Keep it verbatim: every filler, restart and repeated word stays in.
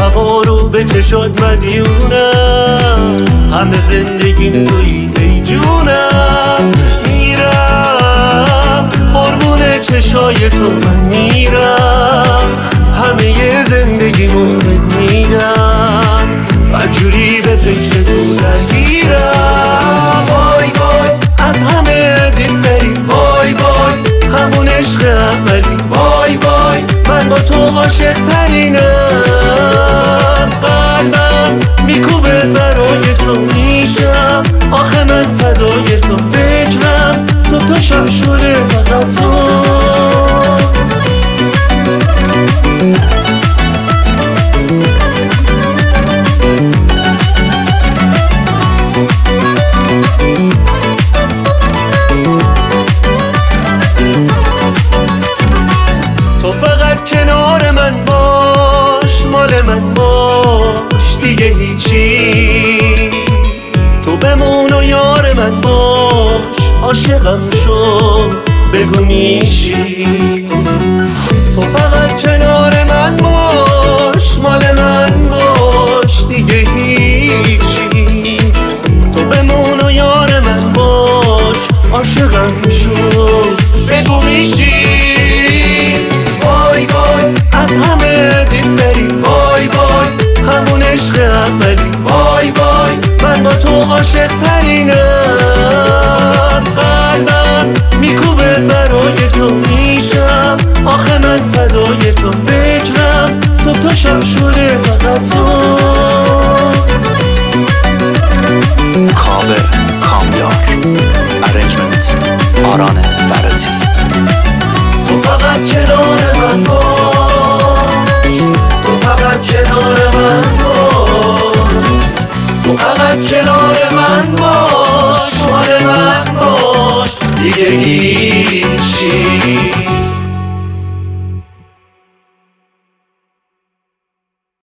هوا رو به چشات مدیونم، همه زندگیم تویی ای جونم. میرم قربون چشای تو من میرم، همه زندگیمو بهت میدم، بدجوری به فکر تو درگیرم. وای وای از همه عزیزتری، وای وای همون عشق اولی، وای وای من با تو عاشق ترینم. قلبم میکوبه برای تو میشم، آخه من فدای تو، فکرم صبح تا شب شده فقط تو. تو فقط کنار من باش، مال من باش دیگه هیچی، تو بمون و یار من باش، عاشقم شو بگو میشی. تو فقط کنار من باش، مال من باش دیگه هیچی، تو بمون و یار من باش، عاشقم شو بگو میشی. وای وای از همه عزیزتری، وای وای همون عشق اولی، وای وای من با تو عاشق ترینم. قلبم میکوبه برای تو میشم، آخه من فدای تو، فکرم صبح تا شب شده فقط تو. کاور کامیار ارنجمنت آران براتی. تو فقط کنار من باش، تو فقط کنار من باش، تو فقط کنار